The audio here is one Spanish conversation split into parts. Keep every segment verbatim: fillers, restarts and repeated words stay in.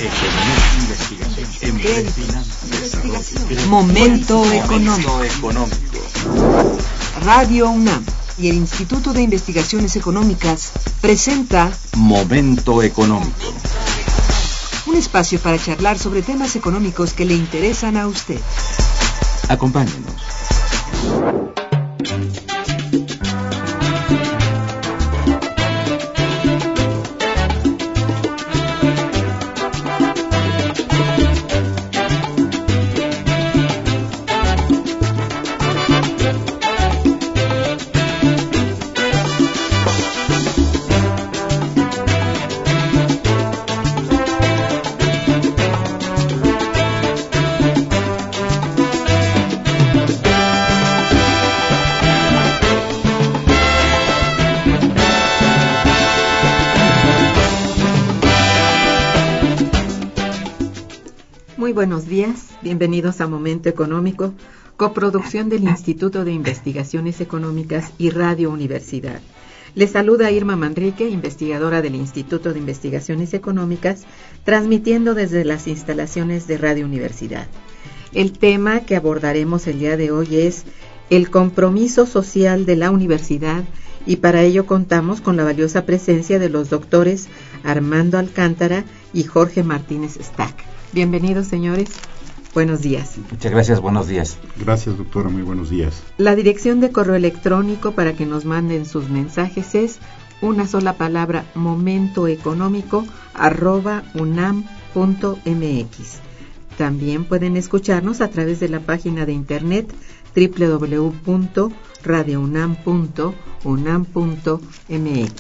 Momento económico. Radio UNAM y el Instituto de Investigaciones Económicas presenta Momento económico. Un espacio para charlar sobre temas económicos que le interesan a usted. Acompáñenos. Buenos días, bienvenidos a Momento Económico, coproducción del Instituto de Investigaciones Económicas y Radio Universidad. Les saluda Irma Manrique, investigadora del Instituto de Investigaciones Económicas, transmitiendo desde las instalaciones de Radio Universidad. El tema que abordaremos el día de hoy es el compromiso social de la universidad, y para ello contamos con la valiosa presencia de los doctores Armando Alcántara y Jorge Martínez Stack. Bienvenidos, señores. Buenos días. Muchas gracias, buenos días. Gracias, doctora, muy buenos días. La dirección de correo electrónico para que nos manden sus mensajes es una sola palabra, momentoeconómico arroba unam punto mx. También pueden escucharnos a través de la página de internet doble u doble u doble u punto radio unam punto unam punto mx.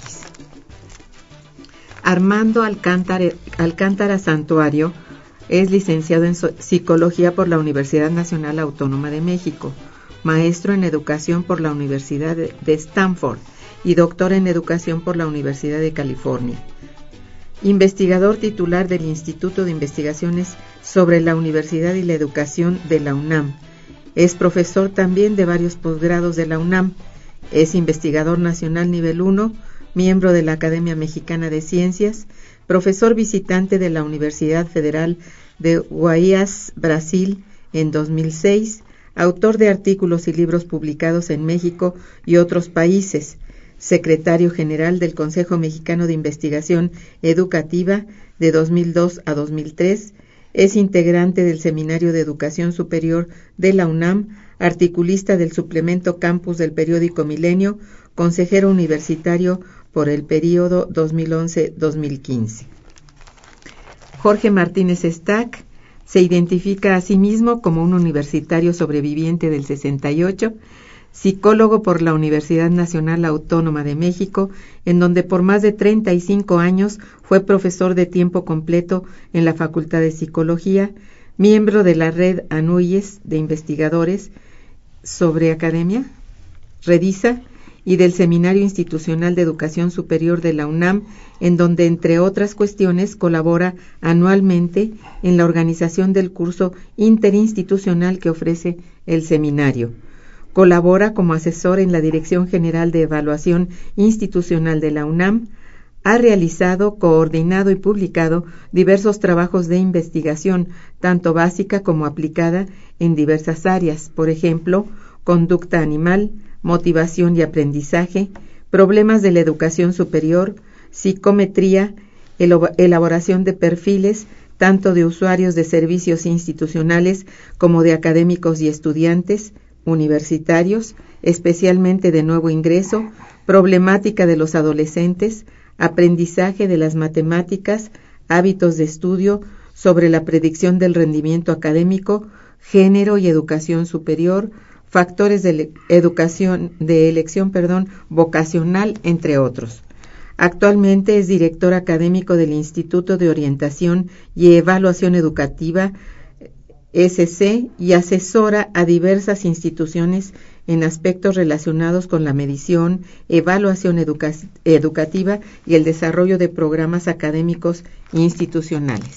Armando Alcántara, Alcántara Santuario es licenciado en Psicología por la Universidad Nacional Autónoma de México, maestro en Educación por la Universidad de Stanford y doctor en Educación por la Universidad de California. Investigador titular del Instituto de Investigaciones sobre la Universidad y la Educación de la UNAM. Es profesor también de varios posgrados de la UNAM. Es investigador nacional nivel uno, miembro de la Academia Mexicana de Ciencias, profesor visitante de la Universidad Federal de Guayas, Brasil, en dos mil seis, autor de artículos y libros publicados en México y otros países, secretario general del Consejo Mexicano de Investigación Educativa de dos mil dos a dos mil tres, es integrante del Seminario de Educación Superior de la UNAM, articulista del suplemento Campus del periódico Milenio, consejero universitario por el periodo dos mil once a dos mil quince. Jorge Martínez Stack se identifica a sí mismo como un universitario sobreviviente del sesenta y ocho, psicólogo por la Universidad Nacional Autónoma de México, en donde por más de treinta y cinco años fue profesor de tiempo completo en la Facultad de Psicología, miembro de la Red ANUYES de Investigadores sobre Academia, Redisa, y del Seminario Institucional de Educación Superior de la UNAM, en donde, entre otras cuestiones, colabora anualmente en la organización del curso interinstitucional que ofrece el seminario. Colabora como asesor en la Dirección General de Evaluación Institucional de la UNAM. Ha realizado, coordinado y publicado diversos trabajos de investigación, tanto básica como aplicada, en diversas áreas, por ejemplo, conducta animal, motivación y aprendizaje, problemas de la educación superior, psicometría, elaboración de perfiles, tanto de usuarios de servicios institucionales como de académicos y estudiantes, universitarios, especialmente de nuevo ingreso, problemática de los adolescentes, aprendizaje de las matemáticas, hábitos de estudio, sobre la predicción del rendimiento académico, género y educación superior, factores de educación de elección, perdón, vocacional, entre otros. Actualmente es director académico del Instituto de Orientación y Evaluación Educativa, S C, y asesora a diversas instituciones en aspectos relacionados con la medición, evaluación educa- educativa y el desarrollo de programas académicos institucionales.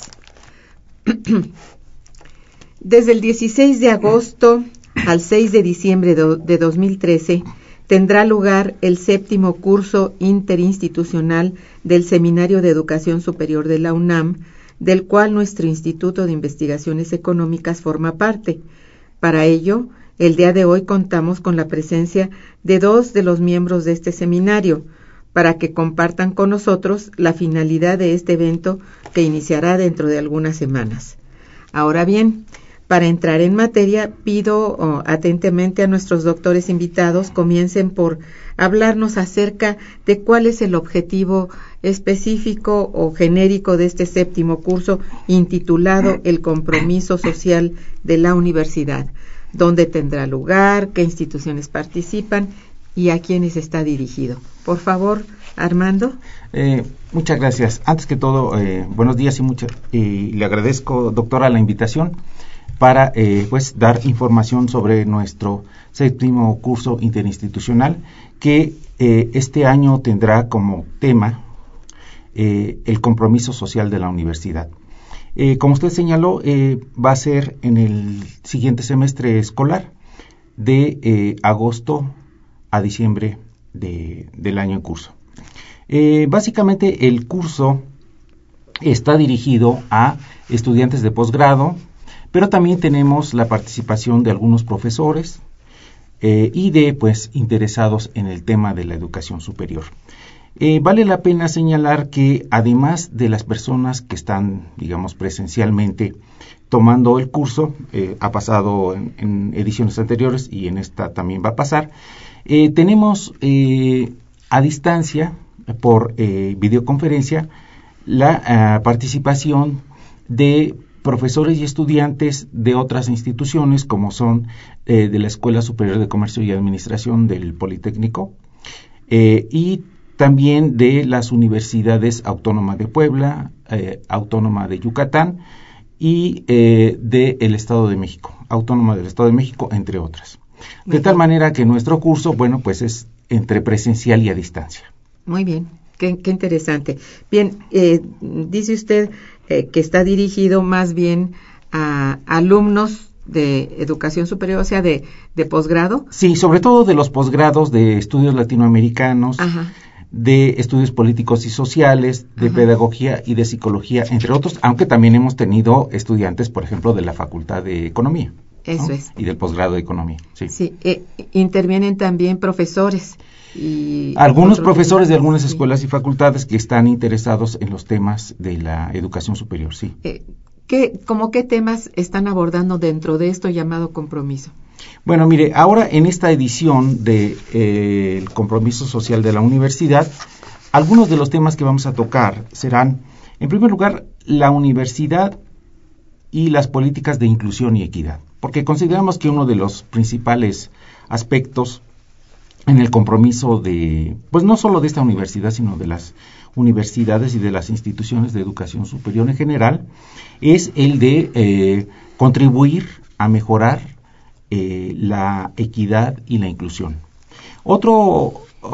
Desde el dieciséis de agosto al seis de diciembre de dos mil trece tendrá lugar el séptimo curso interinstitucional del Seminario de Educación Superior de la UNAM, del cual nuestro Instituto de Investigaciones Económicas forma parte. Para ello, el día de hoy contamos con la presencia de dos de los miembros de este seminario, para que compartan con nosotros la finalidad de este evento que iniciará dentro de algunas semanas. Ahora bien, para entrar en materia, pido oh, atentamente a nuestros doctores invitados comiencen por hablarnos acerca de cuál es el objetivo específico o genérico de este séptimo curso intitulado El Compromiso Social de la Universidad, dónde tendrá lugar, qué instituciones participan y a quiénes está dirigido. Por favor, Armando. Eh, muchas gracias. Antes que todo, eh, buenos días y mucha, eh, le agradezco, doctora, la invitación para eh, pues dar información sobre nuestro séptimo curso interinstitucional que eh, este año tendrá como tema eh, el compromiso social de la universidad. Eh, como usted señaló, eh, va a ser en el siguiente semestre escolar de eh, agosto a diciembre de, del año en curso. Eh, básicamente el curso está dirigido a estudiantes de posgrado, pero también tenemos la participación de algunos profesores eh, y de pues interesados en el tema de la educación superior. Eh, vale la pena señalar que además de las personas que están, digamos, presencialmente tomando el curso, eh, ha pasado en, en ediciones anteriores y en esta también va a pasar, eh, tenemos eh, a distancia, por eh, videoconferencia, la uh, participación de profesores y estudiantes de otras instituciones, como son eh, de la Escuela Superior de Comercio y Administración del Politécnico, eh, y también de las universidades Autónoma de Puebla, eh, Autónoma de Yucatán y eh, del Estado de México, Autónoma del Estado de México, entre otras. De tal manera que nuestro curso, bueno, pues es entre presencial y a distancia. Muy bien, qué, qué interesante. Bien, eh, dice usted eh, que está dirigido más bien a alumnos de educación superior, o sea, de, de posgrado. Sí, sobre todo de los posgrados de estudios latinoamericanos, Ajá. de estudios políticos y sociales, de Ajá. pedagogía y de psicología, entre otros, aunque también hemos tenido estudiantes, por ejemplo, de la Facultad de Economía. Eso ¿no? es. Y del posgrado de Economía, sí. Sí, eh, intervienen también profesores. Y algunos profesores de algunas sí. escuelas y facultades que están interesados en los temas de la educación superior, sí. Eh, ¿qué, ¿Cómo qué temas están abordando dentro de esto llamado compromiso? Bueno, mire, ahora en esta edición de eh, el compromiso social de la universidad, algunos de los temas que vamos a tocar serán, en primer lugar, la universidad y las políticas de inclusión y equidad, porque consideramos que uno de los principales aspectos en el compromiso de, pues no solo de esta universidad, sino de las universidades y de las instituciones de educación superior en general, es el de eh, contribuir a mejorar eh, la equidad y la inclusión. Otro,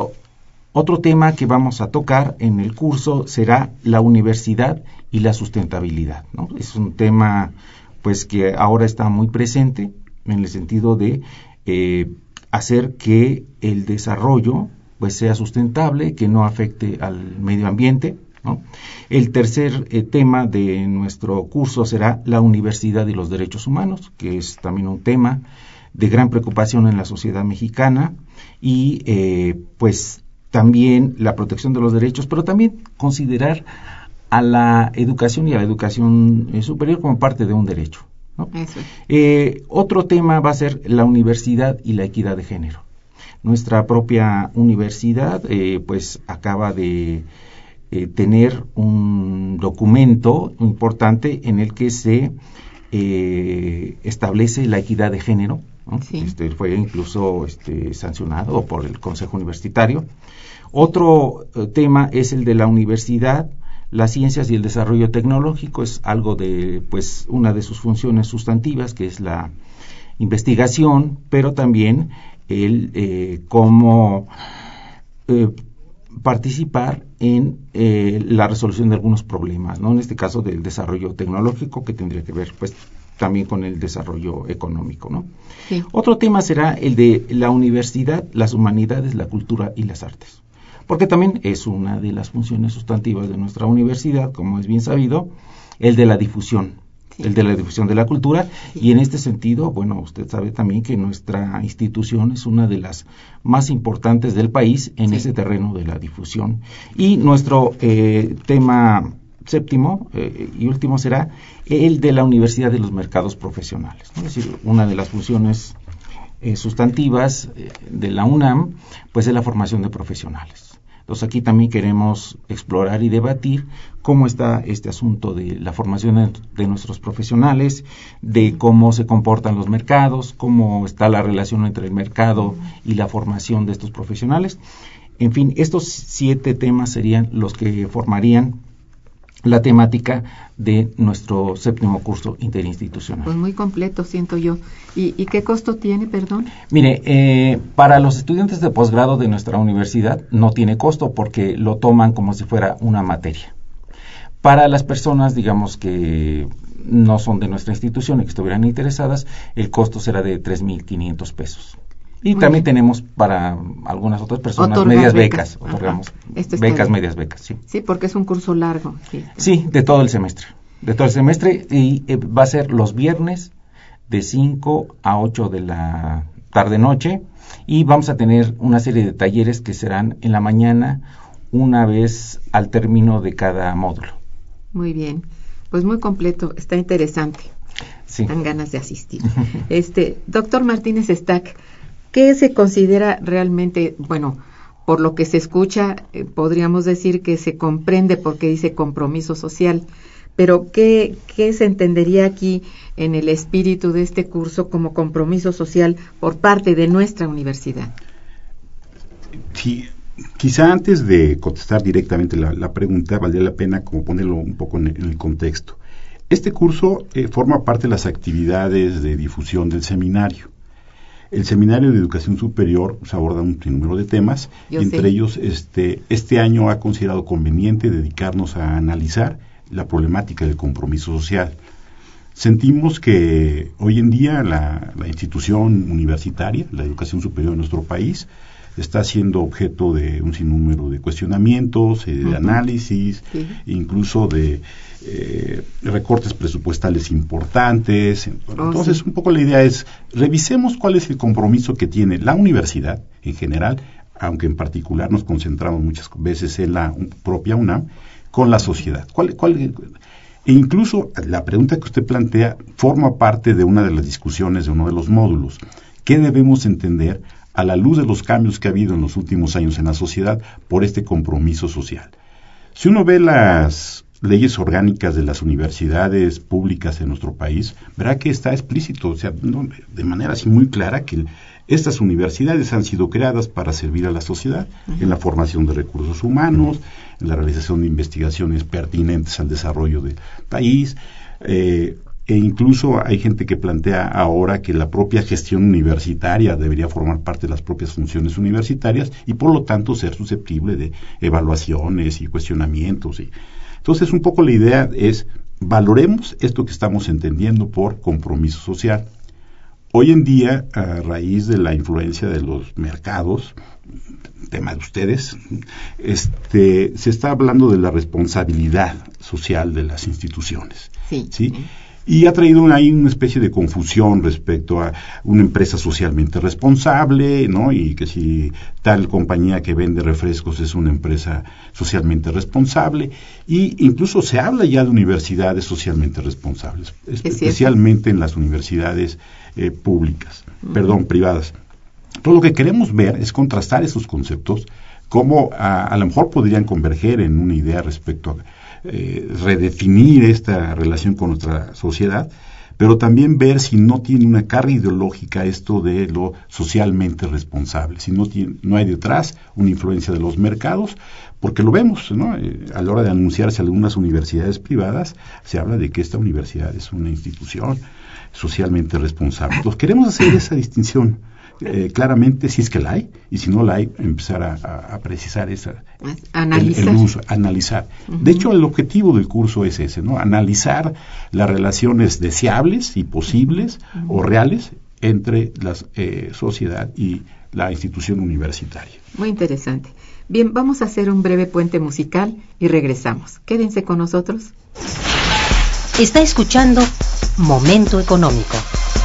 otro tema que vamos a tocar en el curso será la universidad y la sustentabilidad, ¿no? Es un tema pues que ahora está muy presente en el sentido de eh, hacer que el desarrollo pues sea sustentable, que no afecte al medio ambiente, ¿no? El tercer eh, tema de nuestro curso será la universidad y los derechos humanos, que es también un tema de gran preocupación en la sociedad mexicana, y eh, pues también la protección de los derechos, pero también considerar a la educación y a la educación eh, superior como parte de un derecho, ¿no? Eso. Eh, otro tema va a ser la universidad y la equidad de género. Nuestra propia universidad eh, pues acaba de eh, tener un documento importante en el que se eh, establece la equidad de género, ¿no? Sí. Este, fue incluso este, sancionado por el Consejo Universitario. Otro eh, tema es el de la universidad, las ciencias y el desarrollo tecnológico. Es algo de, pues, una de sus funciones sustantivas, que es la investigación, pero también el eh, cómo eh, participar en eh, la resolución de algunos problemas, ¿no? En este caso del desarrollo tecnológico, que tendría que ver, pues, también con el desarrollo económico, ¿no? Sí. Otro tema será el de la universidad, las humanidades, la cultura y las artes, porque también es una de las funciones sustantivas de nuestra universidad, como es bien sabido, el de la difusión, sí. el de la difusión de la cultura, sí. y en este sentido, bueno, usted sabe también que nuestra institución es una de las más importantes del país en sí. ese terreno de la difusión. Y nuestro eh, tema séptimo eh, y último será el de la Universidad de los Mercados Profesionales, ¿no? Es decir, una de las funciones eh, sustantivas eh, de la UNAM, pues es la formación de profesionales. Entonces aquí también queremos explorar y debatir cómo está este asunto de la formación de, de nuestros profesionales, de cómo se comportan los mercados, cómo está la relación entre el mercado y la formación de estos profesionales. En fin, estos siete temas serían los que formarían la temática de nuestro séptimo curso interinstitucional. Pues muy completo, siento yo. ¿Y, y qué costo tiene, perdón? Mire, eh, para los estudiantes de posgrado de nuestra universidad no tiene costo porque lo toman como si fuera una materia. Para las personas, digamos, que no son de nuestra institución y que estuvieran interesadas, el costo será de tres mil quinientos pesos. Y Muy también bien. Tenemos para algunas otras personas Otorgar medias becas, becas otorgamos becas, bien. medias becas, sí. Sí, porque es un curso largo. Sí, sí de todo el semestre, de todo el semestre y eh, va a ser los viernes de cinco a ocho de la tarde-noche y vamos a tener una serie de talleres que serán en la mañana una vez al término de cada módulo. Muy bien, pues muy completo, está interesante. Sí. Dan ganas de asistir. este, doctor Martínez Stack, ¿qué se considera realmente, bueno, por lo que se escucha, eh, podríamos decir que se comprende porque dice compromiso social, pero ¿qué, qué se entendería aquí en el espíritu de este curso como compromiso social por parte de nuestra universidad? Sí, quizá antes de contestar directamente la, la pregunta, valdría la pena como ponerlo un poco en, en el contexto. Este curso eh, forma parte de las actividades de difusión del seminario. El Seminario de Educación Superior pues, aborda un sinnúmero de temas, Yo y entre sé. ellos este, este año ha considerado conveniente dedicarnos a analizar la problemática del compromiso social. Sentimos que hoy en día la, la institución universitaria, la educación superior de nuestro país, está siendo objeto de un sinnúmero de cuestionamientos, eh, de uh-huh. análisis, sí. incluso de eh, recortes presupuestales importantes. Entonces, oh, sí. un poco la idea es, revisemos cuál es el compromiso que tiene la universidad en general, aunque en particular nos concentramos muchas veces en la propia UNAM, con la sociedad. ¿Cuál, cuál, e incluso la pregunta que usted plantea forma parte de una de las discusiones de uno de los módulos. ¿Qué debemos entender a la luz de los cambios que ha habido en los últimos años en la sociedad por este compromiso social? Si uno ve las leyes orgánicas de las universidades públicas en nuestro país, verá que está explícito, o sea, no, de manera así muy clara, que estas universidades han sido creadas para servir a la sociedad uh-huh. en la formación de recursos humanos, en la realización de investigaciones pertinentes al desarrollo del país, eh, e incluso hay gente que plantea ahora que la propia gestión universitaria debería formar parte de las propias funciones universitarias y por lo tanto ser susceptible de evaluaciones y cuestionamientos. Y, entonces un poco la idea es valoremos esto que estamos entendiendo por compromiso social. Hoy en día, a raíz de la influencia de los mercados, tema de ustedes, este, se está hablando de la responsabilidad social de las instituciones. Sí. ¿sí? Y ha traído ahí una especie de confusión respecto a una empresa socialmente responsable, ¿no? Y que si tal compañía que vende refrescos es una empresa socialmente responsable. Y incluso se habla ya de universidades socialmente responsables, especialmente en las universidades eh, públicas, uh-huh. perdón, privadas. Todo lo que queremos ver es contrastar esos conceptos, cómo a, a lo mejor podrían converger en una idea respecto a Eh, redefinir esta relación con nuestra sociedad, pero también ver si no tiene una carga ideológica esto de lo socialmente responsable, si no tiene, no hay detrás una influencia de los mercados, porque lo vemos, ¿no? Eh, a la hora de anunciarse algunas universidades privadas, se habla de que esta universidad es una institución socialmente responsable. Entonces queremos hacer esa distinción Eh, claramente, si es que la hay, y si no la hay, empezar a, a, a precisar esa, analizar. El, el uso, analizar. Uh-huh. De hecho, el objetivo del curso es ese, ¿no? Analizar las relaciones deseables y posibles uh-huh. o reales entre la eh, sociedad y la institución universitaria. Muy interesante. Bien, vamos a hacer un breve puente musical y regresamos. Quédense con nosotros. Está escuchando Momento Económico.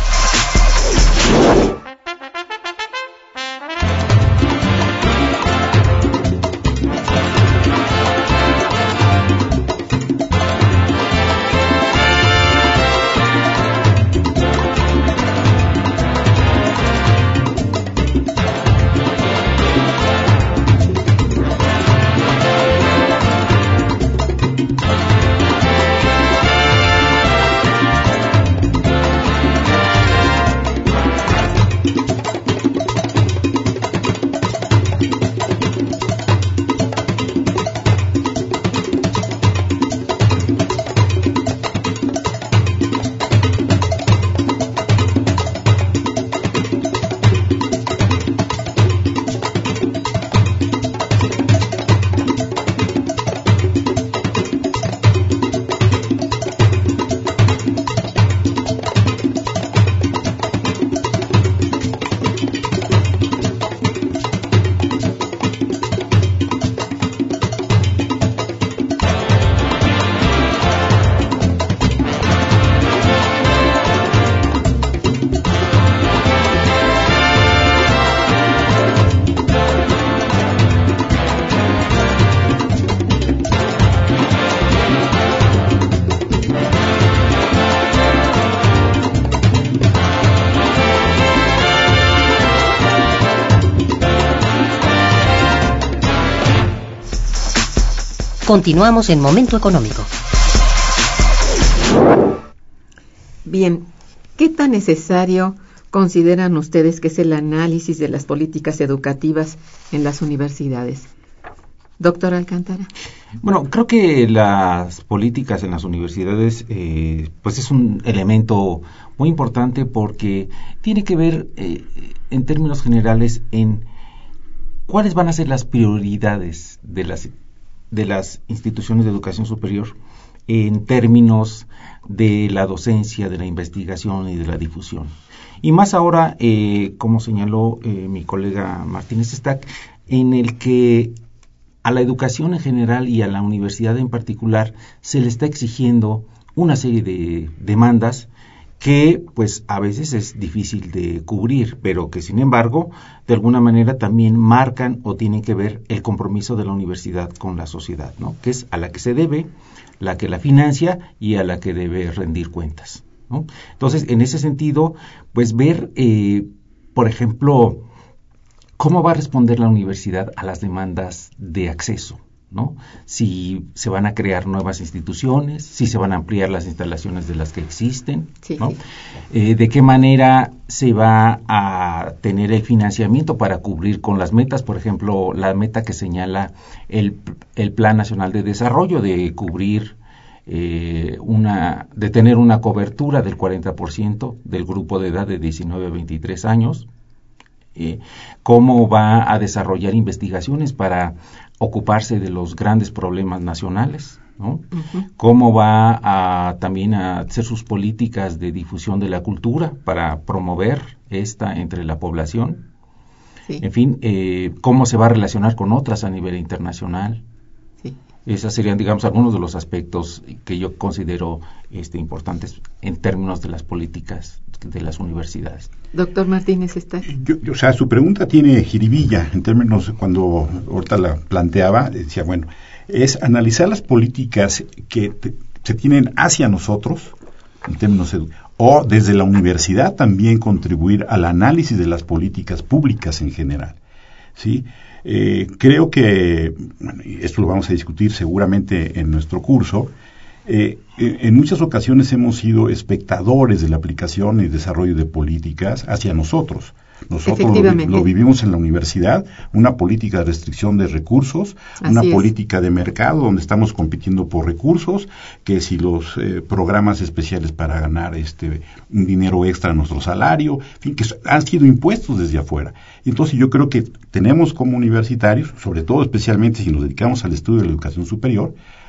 Continuamos en Momento Económico. Bien, ¿qué tan necesario consideran ustedes que es el análisis de las políticas educativas en las universidades? Doctor Alcántara. Bueno, creo que las políticas en las universidades eh, pues es un elemento muy importante porque tiene que ver eh, en términos generales en cuáles van a ser las prioridades de las de las instituciones de educación superior en términos de la docencia, de la investigación y de la difusión. Y más ahora, eh, como señaló eh, mi colega Martínez Stack, en el que a la educación en general y a la universidad en particular se le está exigiendo una serie de demandas que pues a veces es difícil de cubrir, pero que sin embargo de alguna manera también marcan o tienen que ver el compromiso de la universidad con la sociedad, ¿no? Que es a la que se debe, la que la financia y a la que debe rendir cuentas, ¿no? Entonces, en ese sentido, pues ver, eh, por ejemplo, cómo va a responder la universidad a las demandas de acceso, ¿no? Si se van a crear nuevas instituciones, si se van a ampliar las instalaciones de las que existen, sí, ¿no? Sí. Eh, de qué manera se va a tener el financiamiento para cubrir con las metas, por ejemplo, la meta que señala el, el Plan Nacional de Desarrollo de cubrir eh, una, de tener una cobertura del cuarenta por ciento del grupo de edad de diecinueve a veintitrés años. Eh, cómo va a desarrollar investigaciones para ocuparse de los grandes problemas nacionales, ¿no? Uh-huh. Cómo va a también a hacer sus políticas de difusión de la cultura para promover esta entre la población. Sí. En fin, eh, cómo se va a relacionar con otras a nivel internacional. Sí. Esos serían, digamos, algunos de los aspectos que yo considero este, importantes en términos de las políticas de las universidades. Doctor Martínez, ¿está? Yo, yo, o sea, su pregunta tiene jiribilla en términos, cuando ahorita la planteaba, decía, bueno, es analizar las políticas que te, se tienen hacia nosotros, en términos educativos, o desde la universidad también contribuir al análisis de las políticas públicas en general, ¿sí? Eh, creo que, bueno, y esto lo vamos a discutir seguramente en nuestro curso, Eh, en muchas ocasiones hemos sido espectadores de la aplicación y desarrollo de políticas hacia nosotros. Nosotros lo, lo vivimos en la universidad, una política de restricción de recursos, Así una es. política de mercado donde estamos compitiendo por recursos, que si los eh, programas especiales para ganar este un dinero extra en nuestro salario, en fin, que han sido impuestos desde afuera. Y entonces yo creo que tenemos como universitarios, sobre todo especialmente si nos dedicamos al estudio de la educación superior,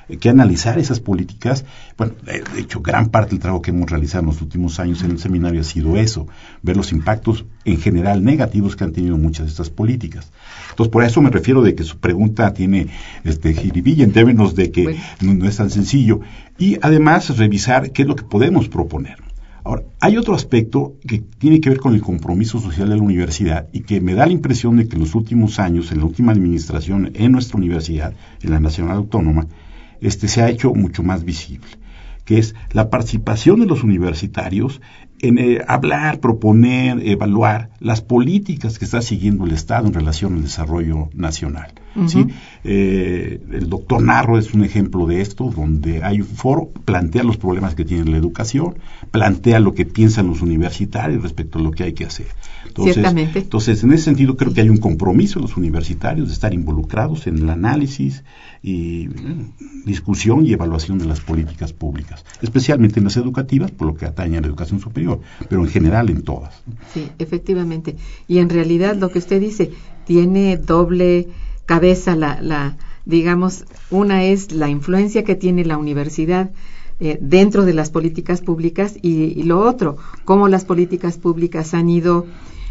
que analizar esas políticas. Bueno, de hecho, gran parte del trabajo que hemos realizado en los últimos años en el seminario ha sido eso, ver los impactos en general negativos que han tenido muchas de estas políticas. Entonces, por eso me refiero de que su pregunta tiene este jiribilla en términos de que bueno. no, no es tan sencillo. Y además, revisar qué es lo que podemos proponer. Ahora, hay otro aspecto que tiene que ver con el compromiso social de la universidad y que me da la impresión de que en los últimos años, en la última administración en nuestra universidad, en la Nacional Autónoma, este se ha hecho mucho más visible, que es la participación de los universitarios en eh, hablar, proponer, evaluar las políticas que está siguiendo el Estado en relación al desarrollo nacional. Uh-huh. ¿Sí? Eh, el doctor Narro es un ejemplo de esto, donde hay un foro, plantea los problemas que tiene la educación, plantea lo que piensan los universitarios respecto a lo que hay que hacer. Entonces, Ciertamente. Entonces, en ese sentido, creo que hay un compromiso de los universitarios de estar involucrados en el análisis y eh, discusión y evaluación de las políticas públicas, especialmente en las educativas, por lo que atañe a la educación superior, pero en general en todas. Sí, efectivamente. Y en realidad lo que usted dice tiene doble cabeza, la, la digamos, una es la influencia que tiene la universidad eh, dentro de las políticas públicas y, y lo otro, cómo las políticas públicas han ido,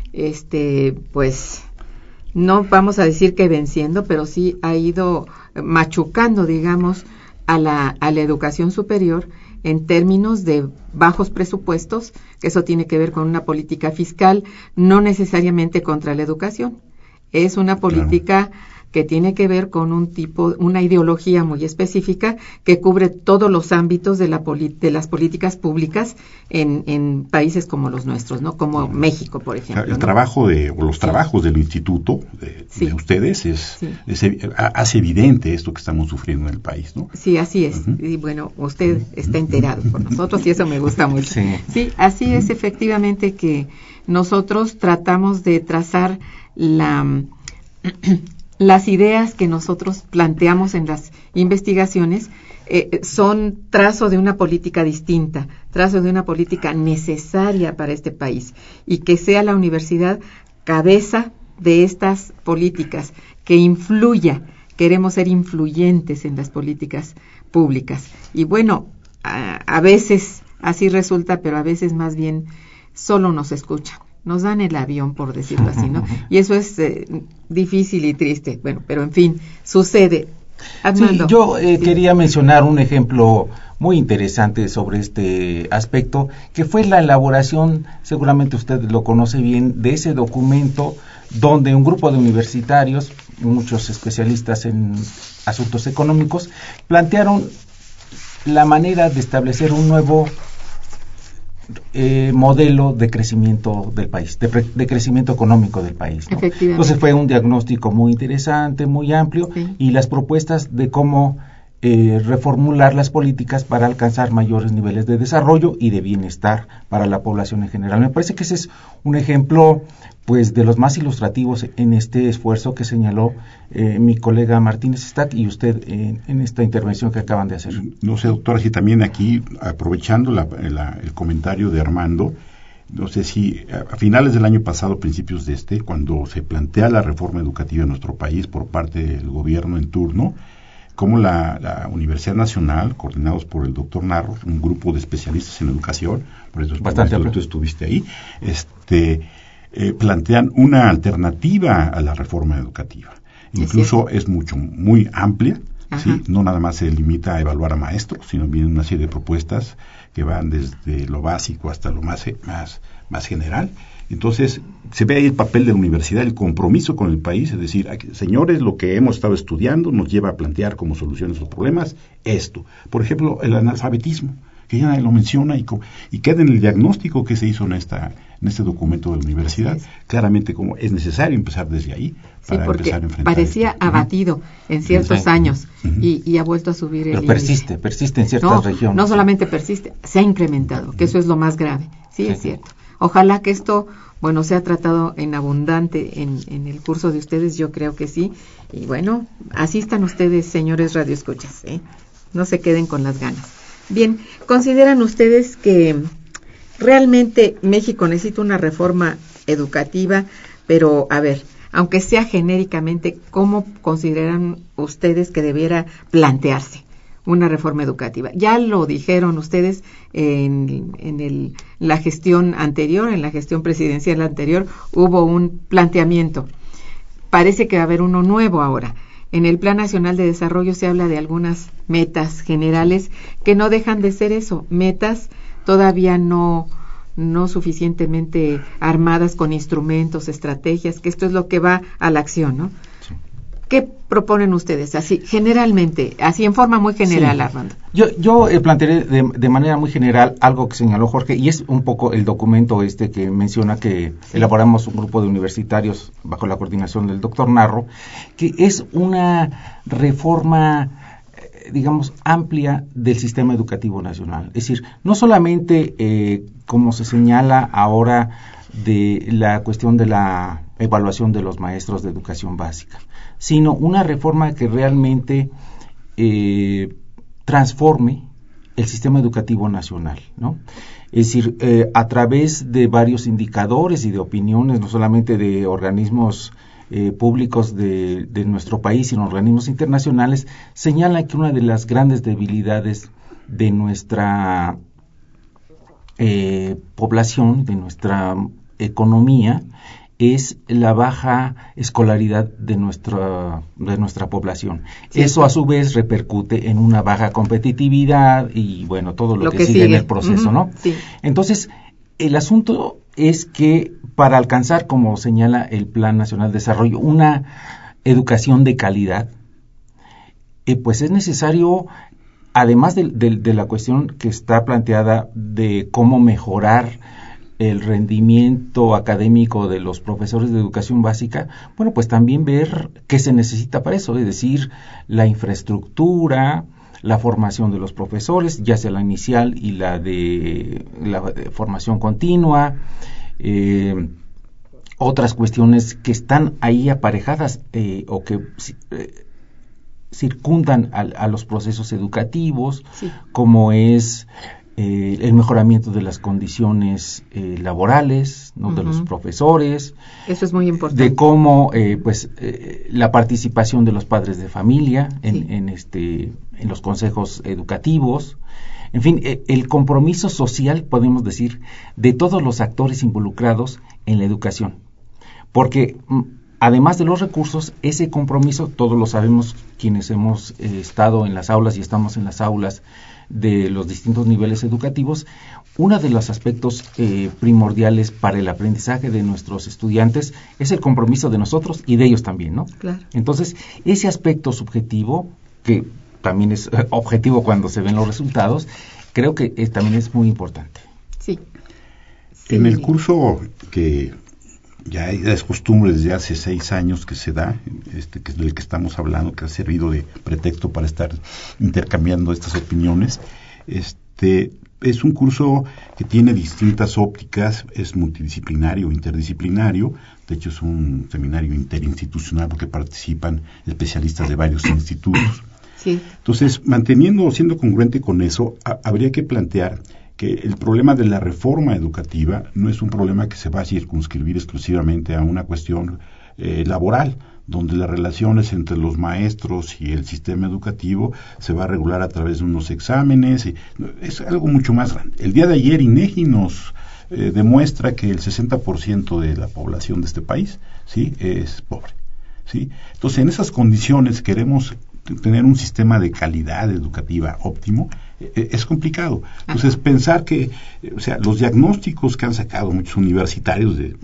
este, pues, no vamos a decir que venciendo, pero sí ha ido machucando, digamos, a la, a la educación superior en términos de bajos presupuestos, que eso tiene que ver con una política fiscal, no necesariamente contra la educación. Es una política claro. que tiene que ver con un tipo, una ideología muy específica que cubre todos los ámbitos de, la poli- de las políticas públicas en, en países como los nuestros, ¿no? Como México, por ejemplo. El ¿no? trabajo de, o los sí. trabajos del instituto de, sí. de ustedes es, sí. es, hace evidente esto que estamos sufriendo en el país, ¿no? Sí, así es. Uh-huh. Y bueno, usted está enterado por nosotros y eso me gusta mucho. Sí, sí así uh-huh. es efectivamente que nosotros tratamos de trazar la las ideas que nosotros planteamos en las investigaciones eh, son trazo de una política distinta, trazo de una política necesaria para este país y que sea la universidad cabeza de estas políticas, que influya, queremos ser influyentes en las políticas públicas. Y bueno, a, a veces así resulta, pero a veces más bien solo nos escuchan. Nos dan el avión, por decirlo así, ¿no? Y eso es eh, difícil y triste. Bueno, pero en fin, sucede. Sí, yo eh, sí. quería mencionar un ejemplo muy interesante sobre este aspecto, que fue la elaboración, seguramente usted lo conoce bien, de ese documento donde un grupo de universitarios, muchos especialistas en asuntos económicos, plantearon la manera de establecer un nuevo Eh, modelo de crecimiento del país, de, pre, de crecimiento económico del país, ¿no? Entonces fue un diagnóstico muy interesante, muy amplio, sí. y las propuestas de cómo eh, reformular las políticas para alcanzar mayores niveles de desarrollo y de bienestar para la población en general. Me parece que ese es un ejemplo, pues, de los más ilustrativos en este esfuerzo que señaló eh, mi colega Martínez Stack y usted eh, en esta intervención que acaban de hacer. No sé, doctora, si también aquí, aprovechando la, la, el comentario de Armando, no sé si a finales del año pasado, principios de este, cuando se plantea la reforma educativa en nuestro país por parte del gobierno en turno, como la, la Universidad Nacional, coordinados por el doctor Narro, un grupo de especialistas en educación, por eso bastante tú, tú estuviste ahí, este, eh, plantean una alternativa a la reforma educativa. Incluso es, es mucho, muy amplia, ¿sí? No nada más se limita a evaluar a maestros, sino viene una serie de propuestas que van desde lo básico hasta lo más, más, más general. Entonces, se ve ahí el papel de la universidad, el compromiso con el país, es decir, señores, lo que hemos estado estudiando nos lleva a plantear como solución a esos problemas esto. Por ejemplo, el analfabetismo, que ya nadie lo menciona y, y queda en el diagnóstico que se hizo en esta en este documento de la universidad, claramente como es necesario empezar desde ahí para sí, porque empezar a enfrentar parecía esto. abatido en ciertos sí. años uh-huh. y, y ha vuelto a subir Pero el persiste, índice. persiste en ciertas no, regiones. No solamente persiste, se ha incrementado, que eso es lo más grave. Sí, sí. es cierto. Ojalá que esto, bueno, sea tratado en abundante en, en el curso de ustedes, yo creo que sí. Y bueno, asistan ustedes, señores radioescuchas, ¿eh? No se queden con las ganas. Bien, ¿consideran ustedes que realmente México necesita una reforma educativa? Pero, a ver, aunque sea genéricamente, ¿cómo consideran ustedes que debiera plantearse? una reforma educativa. Ya lo dijeron ustedes en, en el, la gestión anterior, en la gestión presidencial anterior, hubo un planteamiento. Parece que va a haber uno nuevo ahora. En el Plan Nacional de Desarrollo se habla de algunas metas generales que no dejan de ser eso, metas todavía no, no suficientemente armadas con instrumentos, estrategias, que esto es lo que va a la acción, ¿no? Sí. ¿Qué proponen ustedes? Así, generalmente, así en forma muy general, sí. Armando. Yo, yo eh, plantearé de, de manera muy general algo que señaló Jorge, y es un poco el documento este que menciona que sí. elaboramos un grupo de universitarios bajo la coordinación del doctor Narro, que es una reforma, eh, digamos, amplia del sistema educativo nacional. Es decir, no solamente, eh, como se señala ahora, de la cuestión de la evaluación de los maestros de educación básica, sino una reforma que realmente eh, transforme el sistema educativo nacional, ¿no? Es decir, eh, a través de varios indicadores y de opiniones, no solamente de organismos eh, públicos de, de nuestro país, sino organismos internacionales, señala que una de las grandes debilidades de nuestra eh, población, de nuestra economía, es la baja escolaridad de nuestra de nuestra población. Sí, Eso a su vez repercute en una baja competitividad y bueno, todo lo, lo que, que sigue, sigue en el proceso, uh-huh. ¿no? Sí. Entonces, el asunto es que para alcanzar, como señala el Plan Nacional de Desarrollo, una educación de calidad, eh, pues es necesario, además de, de, de la cuestión que está planteada de cómo mejorar el rendimiento académico de los profesores de educación básica, bueno, pues también ver qué se necesita para eso, es decir, la infraestructura, la formación de los profesores, ya sea la inicial y la de la de formación continua, eh, otras cuestiones que están ahí aparejadas eh, o que eh, circundan a, a los procesos educativos, sí. como es Eh, el mejoramiento de las condiciones eh, laborales, ¿no? Uh-huh. de los profesores. Eso es muy importante. De cómo, eh, pues, eh, la participación de los padres de familia en, sí. en este, en los consejos educativos. En fin, eh, el compromiso social, podemos decir, de todos los actores involucrados en la educación. Porque, m- además de los recursos, ese compromiso, todos lo sabemos quienes hemos eh, estado en las aulas y estamos en las aulas de los distintos niveles educativos, uno de los aspectos eh, primordiales para el aprendizaje de nuestros estudiantes es el compromiso de nosotros y de ellos también, ¿no? Claro. Entonces, ese aspecto subjetivo, que también es eh, objetivo cuando se ven los resultados, creo que eh, también es muy importante. Sí. sí. En el curso que ya es costumbre desde hace seis años que se da, este, que es del que estamos hablando, que ha servido de pretexto para estar intercambiando estas opiniones. Este es un curso que tiene distintas ópticas, es multidisciplinario, interdisciplinario. De hecho, es un seminario interinstitucional porque participan especialistas de varios institutos. Sí. Entonces, manteniendo, siendo congruente con eso, a, habría que plantear que el problema de la reforma educativa no es un problema que se va a circunscribir exclusivamente a una cuestión eh, laboral, donde las relaciones entre los maestros y el sistema educativo se va a regular a través de unos exámenes. Y, es algo mucho más grande. El día de ayer INEGI nos eh, demuestra que el sesenta por ciento de la población de este país, ¿sí?, es pobre, ¿sí? Entonces, en esas condiciones queremos tener un sistema de calidad educativa óptimo, eh, es complicado. Entonces, Ajá. pensar que, eh, o sea, los diagnósticos que han sacado muchos universitarios de,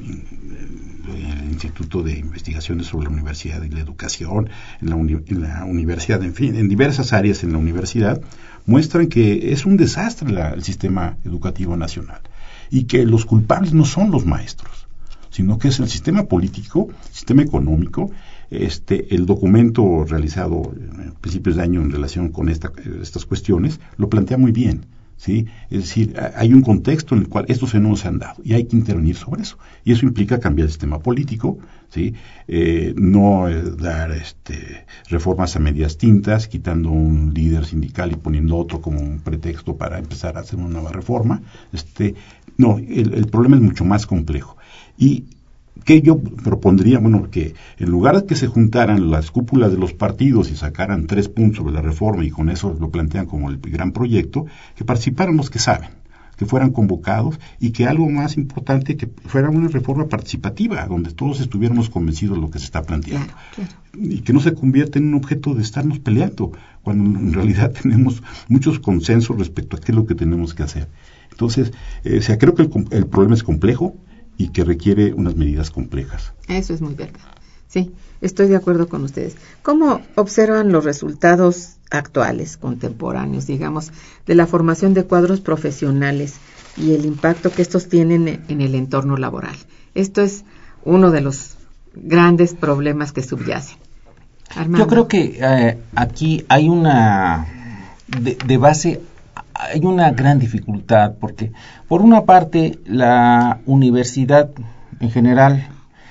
del Instituto de Investigaciones sobre la Universidad y la Educación, en la, uni, en la universidad, en fin, en diversas áreas en la universidad, muestran que es un desastre la, el sistema educativo nacional y que los culpables no son los maestros, sino que es el sistema político, el sistema económico. Este, el documento realizado a principios de año en relación con esta, estas cuestiones lo plantea muy bien, ¿sí? Es decir, hay un contexto en el cual estos fenómenos se han dado y hay que intervenir sobre eso. Y eso implica cambiar el sistema político, ¿sí? Eh, no eh, dar este, reformas a medias tintas, quitando un líder sindical y poniendo otro como un pretexto para empezar a hacer una nueva reforma. Este, no, el, el problema es mucho más complejo. Y que yo propondría, bueno, que en lugar de que se juntaran las cúpulas de los partidos y sacaran tres puntos sobre la reforma y con eso lo plantean como el gran proyecto, que participaran los que saben, que fueran convocados y que algo más importante, que fuera una reforma participativa, donde todos estuviéramos convencidos de lo que se está planteando. Claro, claro. Y que no se convierta en un objeto de estarnos peleando, cuando en realidad tenemos muchos consensos respecto a qué es lo que tenemos que hacer. Entonces, eh, o sea, creo que el, el problema es complejo y que requiere unas medidas complejas. Eso es muy verdad. Sí, estoy de acuerdo con ustedes. ¿Cómo observan los resultados actuales, contemporáneos, digamos, de la formación de cuadros profesionales y el impacto que estos tienen en el entorno laboral? Esto es uno de los grandes problemas que subyacen. Armando. Yo creo que eh, aquí hay una, de, de base, hay una gran dificultad, porque por una parte la universidad en general,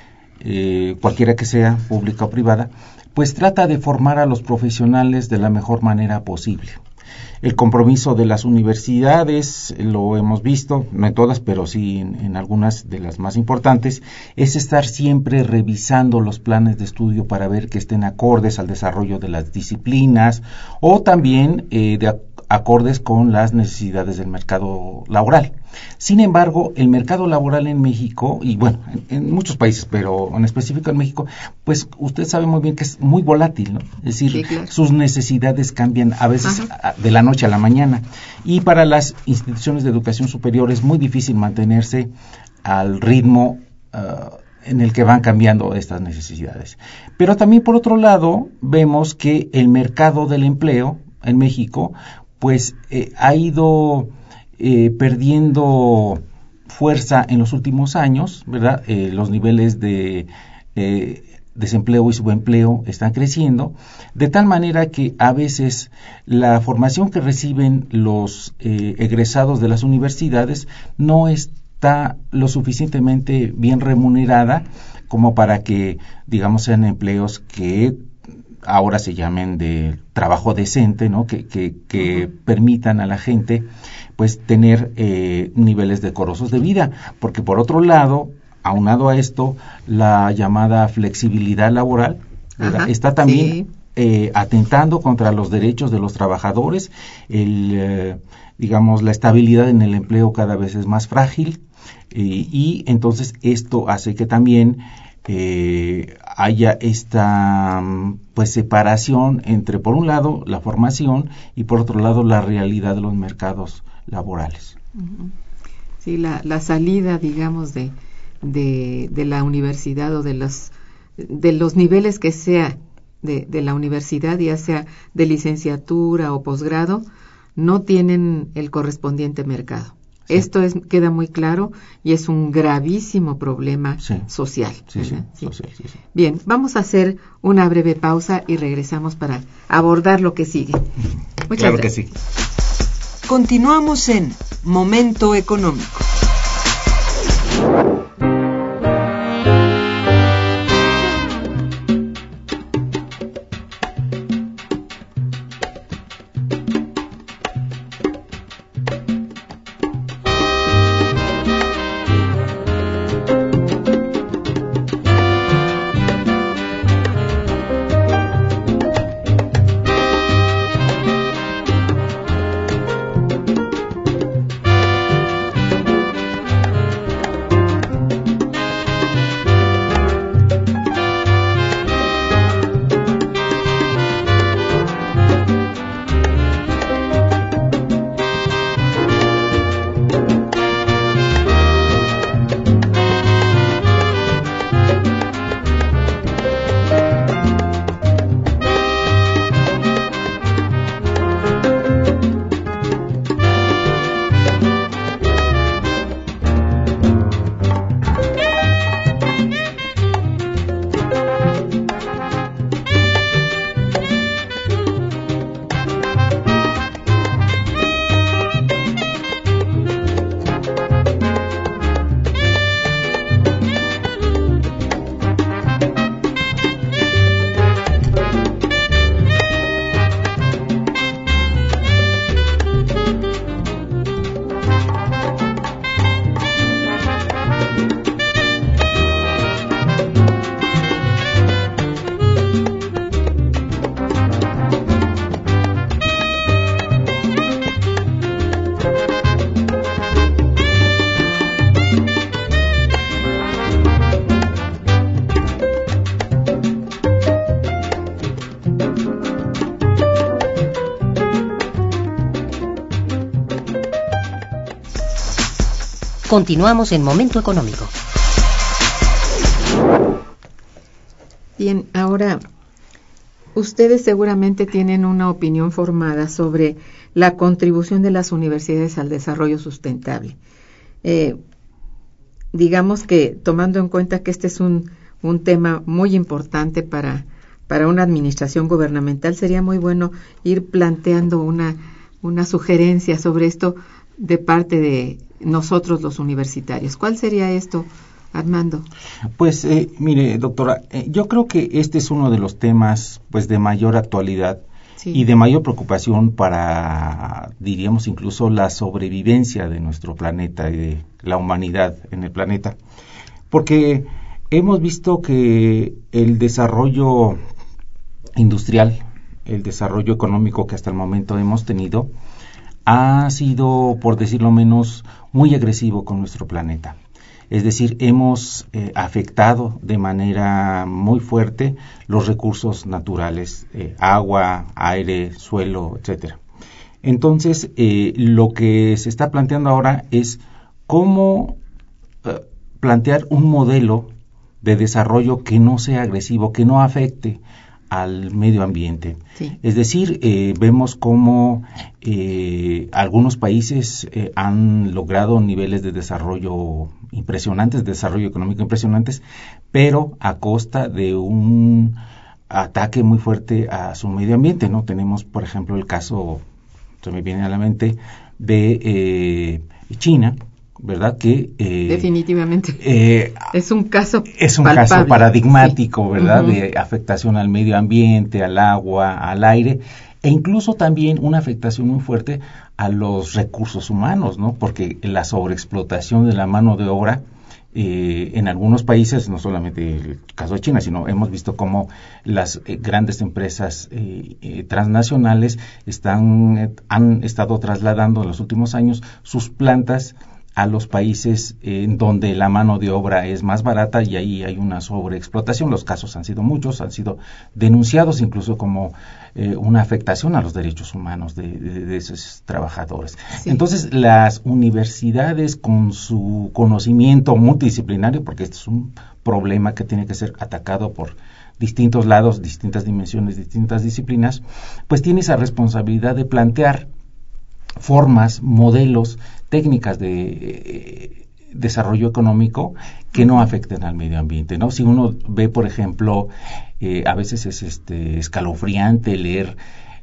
eh, cualquiera que sea, pública o privada, pues trata de formar a los profesionales de la mejor manera posible. El compromiso de las universidades, lo hemos visto, no en todas, pero sí en, en algunas de las más importantes, es estar siempre revisando los planes de estudio para ver que estén acordes al desarrollo de las disciplinas o también eh, de acordes con las necesidades del mercado laboral. Sin embargo, el mercado laboral en México, y bueno, en, en muchos países, pero en específico en México, pues usted sabe muy bien que es muy volátil, ¿no? Es decir, sí, claro. Sus necesidades cambian a veces a, de la noche a la mañana, y para las instituciones de educación superior es muy difícil mantenerse al ritmo uh, en el que van cambiando estas necesidades. Pero también, por otro lado, vemos que el mercado del empleo en México pues eh, ha ido eh, perdiendo fuerza en los últimos años, ¿verdad? Eh, los niveles de eh, desempleo y subempleo están creciendo, de tal manera que a veces la formación que reciben los eh, egresados de las universidades no está lo suficientemente bien remunerada como para que, digamos, sean empleos que ahora se llamen de trabajo decente, ¿no? Que, que, que uh-huh. permitan a la gente pues tener eh, niveles decorosos de vida, porque por otro lado, aunado a esto, la llamada flexibilidad laboral uh-huh. está también sí. eh, atentando contra los derechos de los trabajadores, el, eh, digamos, la estabilidad en el empleo cada vez es más frágil eh, y entonces esto hace que también Eh, haya esta pues separación entre, por un lado, la formación y por otro lado la realidad de los mercados laborales. Sí, la, la salida, digamos, de, de, de la universidad o de los, de los niveles que sea de, de la universidad, ya sea de licenciatura o posgrado, no tienen el correspondiente mercado. Sí. Esto es, queda muy claro y es un gravísimo problema sí. social. Sí, sí, sí. social sí, sí. Bien, vamos a hacer una breve pausa y regresamos para abordar lo que sigue. Muchas claro gracias. que sí. Continuamos en Momento Económico. Continuamos en Momento Económico. Bien, ahora ustedes seguramente tienen una opinión formada sobre la contribución de las universidades al desarrollo sustentable. Eh, digamos que tomando en cuenta que este es un, un tema muy importante para, para una administración gubernamental, sería muy bueno ir planteando una, una sugerencia sobre esto de parte de nosotros los universitarios. ¿Cuál sería esto, Armando? Pues eh, mire, doctora, eh, yo creo que este es uno de los temas pues de mayor actualidad, sí, y de mayor preocupación para, diríamos, incluso la sobrevivencia de nuestro planeta y de la humanidad en el planeta, porque hemos visto que el desarrollo industrial, el desarrollo económico que hasta el momento hemos tenido, ha sido, por decirlo menos, muy agresivo con nuestro planeta. Es decir, hemos eh, afectado de manera muy fuerte los recursos naturales, eh, agua, aire, suelo, etcétera. Entonces, eh, lo que se está planteando ahora es cómo eh, plantear un modelo de desarrollo que no sea agresivo, que no afecte al medio ambiente. Sí. Es decir, eh, vemos cómo eh, algunos países eh, han logrado niveles de desarrollo impresionantes, de desarrollo económico impresionantes, pero a costa de un ataque muy fuerte a su medio ambiente, ¿no? Tenemos, por ejemplo, el caso, se me viene a la mente, de eh, China, ¿verdad? Que eh, definitivamente eh, es un caso es un palpable, caso paradigmático, sí, ¿verdad? Uh-huh. De afectación al medio ambiente, al agua, al aire, e incluso también una afectación muy fuerte a los recursos humanos, ¿no? Porque la sobreexplotación de la mano de obra eh, en algunos países, no solamente el caso de China, sino hemos visto cómo las eh, grandes empresas eh, eh, transnacionales están eh, han estado trasladando en los últimos años sus plantas a los países en donde la mano de obra es más barata y ahí hay una sobreexplotación. Los casos han sido muchos, han sido denunciados incluso como eh, una afectación a los derechos humanos de, de, de esos trabajadores. Sí. Entonces, las universidades con su conocimiento multidisciplinario, porque este es un problema que tiene que ser atacado por distintos lados, distintas dimensiones, distintas disciplinas, pues tiene esa responsabilidad de plantear formas, modelos, técnicas de eh, desarrollo económico que no afecten al medio ambiente, ¿no? Si uno ve, por ejemplo, eh, a veces es este escalofriante leer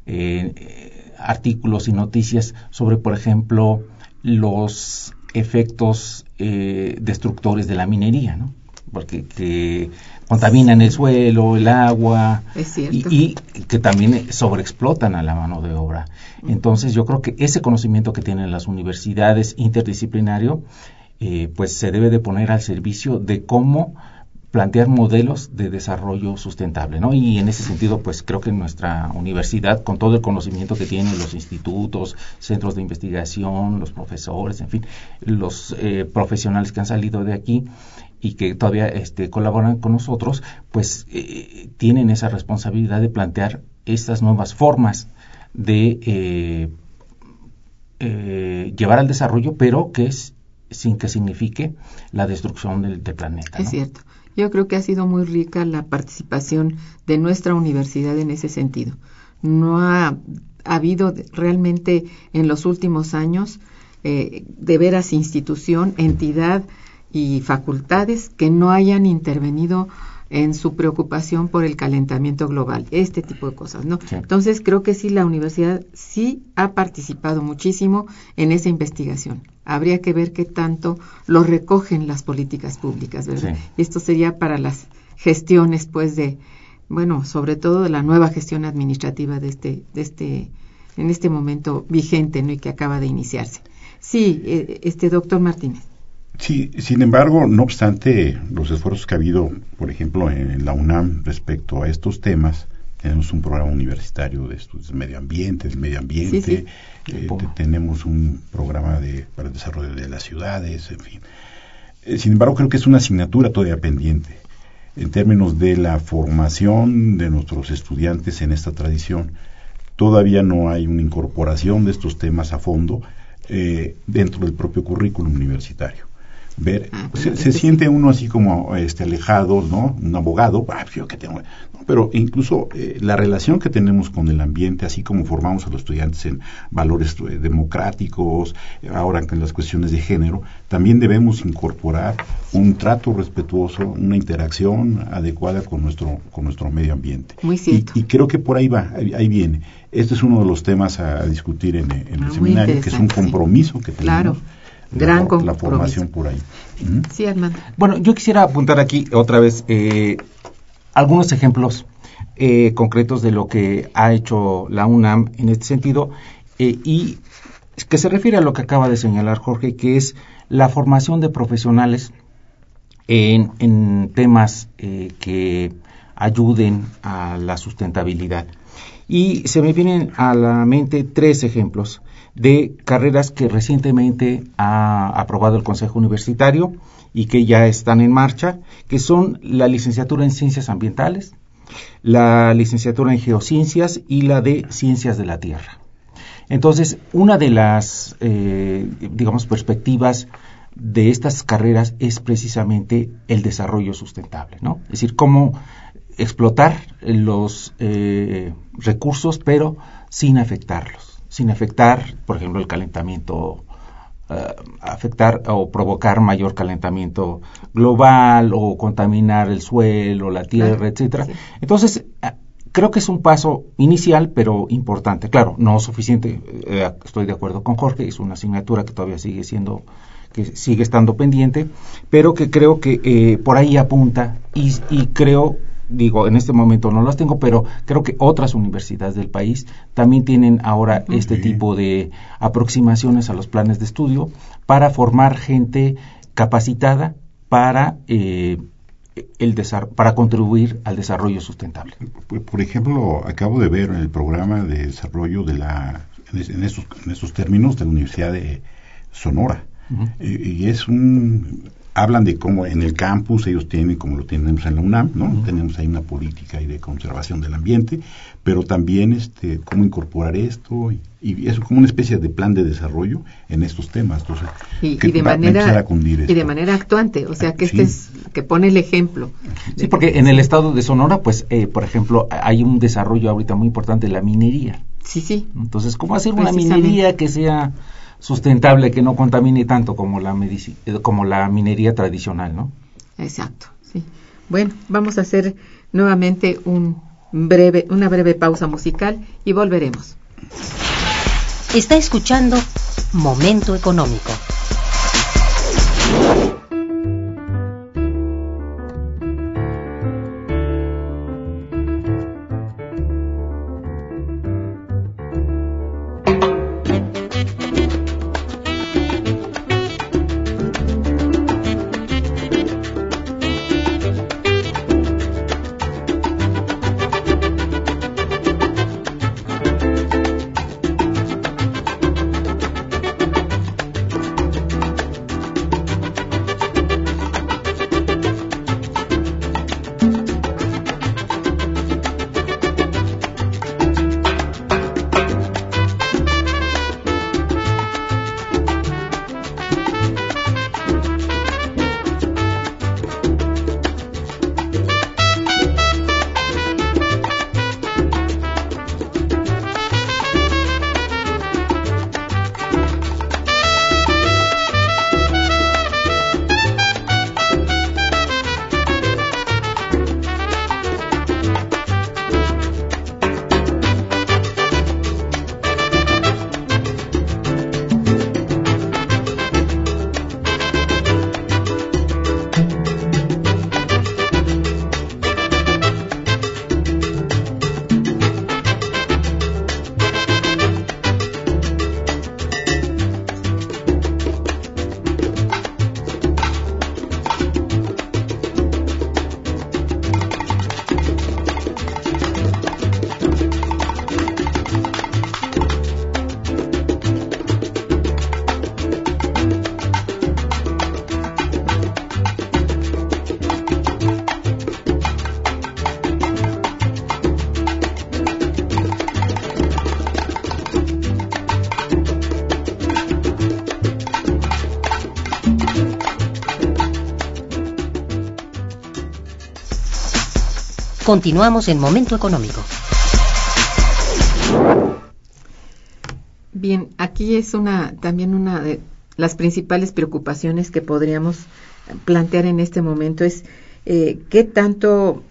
eh, artículos y noticias sobre, por ejemplo, los efectos eh, destructores de la minería, ¿no? Porque que contaminan el suelo, el agua, y, y que también sobreexplotan a la mano de obra. Entonces yo creo que ese conocimiento que tienen las universidades interdisciplinario, eh, pues se debe de poner al servicio de cómo plantear modelos de desarrollo sustentable, ¿no? Y en ese sentido, pues creo que nuestra universidad, con todo el conocimiento que tienen los institutos, centros de investigación, los profesores, en fin, los eh, profesionales que han salido de aquí y que todavía este, colaboran con nosotros, pues eh, tienen esa responsabilidad de plantear estas nuevas formas de eh, eh, llevar al desarrollo, pero que es sin que signifique la destrucción del, del planeta, ¿no? Es cierto. Yo creo que ha sido muy rica la participación de nuestra universidad en ese sentido. No ha, ha habido realmente en los últimos años eh, de veras institución, entidad y facultades que no hayan intervenido en su preocupación por el calentamiento global, este tipo de cosas, ¿no? Sí. Entonces creo que sí, la universidad sí ha participado muchísimo en esa investigación. Habría que ver qué tanto lo recogen las políticas públicas, ¿verdad? Sí. Esto sería para las gestiones, pues, de, bueno, sobre todo de la nueva gestión administrativa de este, de este, en este momento vigente, ¿no? Y que acaba de iniciarse. Sí, eh, este doctor Martínez. Sí, sin embargo, no obstante los esfuerzos que ha habido, por ejemplo, en la UNAM respecto a estos temas, tenemos un programa universitario de estudios de medio ambiente, del medio ambiente, sí, sí. Eh, te, tenemos un programa de, para el desarrollo de las ciudades, en fin. Eh, sin embargo, creo que es una asignatura todavía pendiente en términos de la formación de nuestros estudiantes en esta tradición. Todavía no hay una incorporación de estos temas a fondo eh, dentro del propio currículum universitario. ver, Ah, se, pues, se sí. siente uno así como este alejado, ¿no? Un abogado, ah, yo que tengo, no, pero incluso eh, la relación que tenemos con el ambiente, así como formamos a los estudiantes en valores eh, democráticos, eh, ahora en las cuestiones de género, también debemos incorporar un trato respetuoso, una interacción adecuada con nuestro con nuestro medio ambiente. Muy cierto. Y, y creo que por ahí va, ahí, ahí viene. Este es uno de los temas a, a discutir en, en el Ah, muy seminario, que es un interesante, sí. compromiso que tenemos. Claro. La, Gran la compromiso. formación por ahí. Ujú. Sí, Armando. Bueno, yo quisiera apuntar aquí otra vez eh, algunos ejemplos eh, concretos de lo que ha hecho la UNAM en este sentido eh, y que se refiere a lo que acaba de señalar Jorge, que es la formación de profesionales en, en temas eh, que ayuden a la sustentabilidad. Y se me vienen a la mente tres ejemplos de carreras que recientemente ha aprobado el Consejo Universitario y que ya están en marcha, que son la licenciatura en Ciencias Ambientales, la licenciatura en Geociencias y la de Ciencias de la Tierra. Entonces, una de las, eh, digamos, perspectivas de estas carreras es precisamente el desarrollo sustentable, ¿no? Es decir, cómo explotar los eh, recursos, pero sin afectarlos, sin afectar, por ejemplo, el calentamiento, uh, afectar o provocar mayor calentamiento global o contaminar el suelo, la tierra, claro, etcétera. Sí. Entonces, creo que es un paso inicial, pero importante. Claro, no suficiente, eh, estoy de acuerdo con Jorge, es una asignatura que todavía sigue siendo, que sigue estando pendiente, pero que creo que eh, por ahí apunta y, y creo, digo, en este momento no las tengo, pero creo que otras universidades del país también tienen ahora okay. este tipo de aproximaciones a los planes de estudio para formar gente capacitada para eh, el desar- para contribuir al desarrollo sustentable. Por, por ejemplo, acabo de ver el programa de desarrollo de la en esos en esos términos de la Universidad de Sonora. Uh-huh. y, y es un hablan de cómo en el campus ellos tienen, como lo tenemos en la UNAM, ¿no? Uh-huh. Tenemos ahí una política y de conservación del ambiente, pero también este cómo incorporar esto y, y es como una especie de plan de desarrollo en estos temas. Entonces, y, y de manera y de manera actuante, o sea que sí. este es que pone el ejemplo. Sí, porque en el estado de Sonora, pues, eh, por ejemplo, hay un desarrollo ahorita muy importante de la minería. Sí, sí. Entonces, ¿cómo hacer una minería que sea sustentable, que no contamine tanto como la medici- como la minería tradicional, ¿no? Exacto, sí. Bueno, vamos a hacer nuevamente un breve, una breve pausa musical y volveremos. Está escuchando Momento Económico. Continuamos en Momento Económico. Bien, aquí es una también una de las principales preocupaciones que podríamos plantear en este momento es eh, qué tanto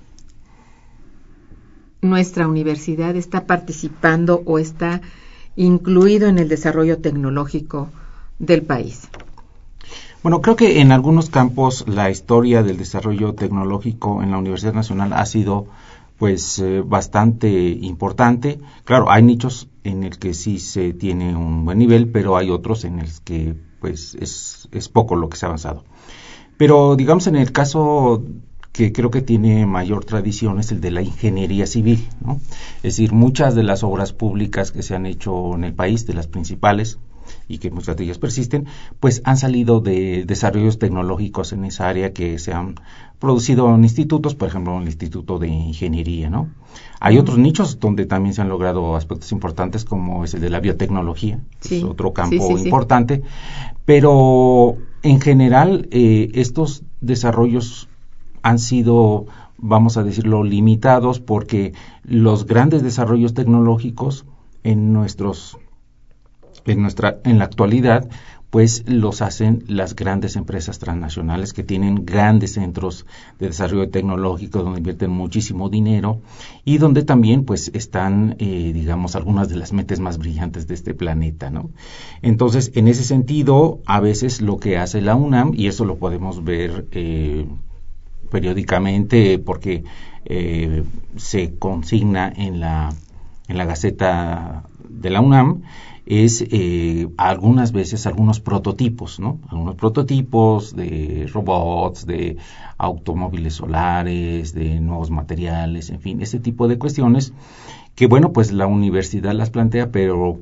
nuestra universidad está participando o está incluido en el desarrollo tecnológico del país. Bueno, creo que en algunos campos la historia del desarrollo tecnológico en la Universidad Nacional ha sido pues eh, bastante importante. Claro, hay nichos en el que sí se tiene un buen nivel, pero hay otros en los que pues es, es poco lo que se ha avanzado. Pero digamos en el caso que creo que tiene mayor tradición es el de la ingeniería civil, ¿no? Es decir, muchas de las obras públicas que se han hecho en el país, de las principales, y que muchas de ellas persisten, pues han salido de desarrollos tecnológicos en esa área que se han producido en institutos, por ejemplo, en el Instituto de Ingeniería, ¿no? Hay uh-huh. otros nichos donde también se han logrado aspectos importantes, como es el de la biotecnología, sí. es otro campo sí, sí, importante, sí. Pero en general eh, estos desarrollos han sido, vamos a decirlo, limitados porque los grandes desarrollos tecnológicos en nuestros en nuestra en la actualidad pues los hacen las grandes empresas transnacionales que tienen grandes centros de desarrollo tecnológico donde invierten muchísimo dinero y donde también pues están eh, digamos algunas de las mentes más brillantes de este planeta, ¿no? Entonces en ese sentido a veces lo que hace la UNAM, y eso lo podemos ver eh, periódicamente porque eh, se consigna en la en la Gaceta de la UNAM, es eh, algunas veces algunos prototipos, ¿no? Algunos prototipos de robots, de automóviles solares, de nuevos materiales, en fin, ese tipo de cuestiones que, bueno, pues la universidad las plantea, pero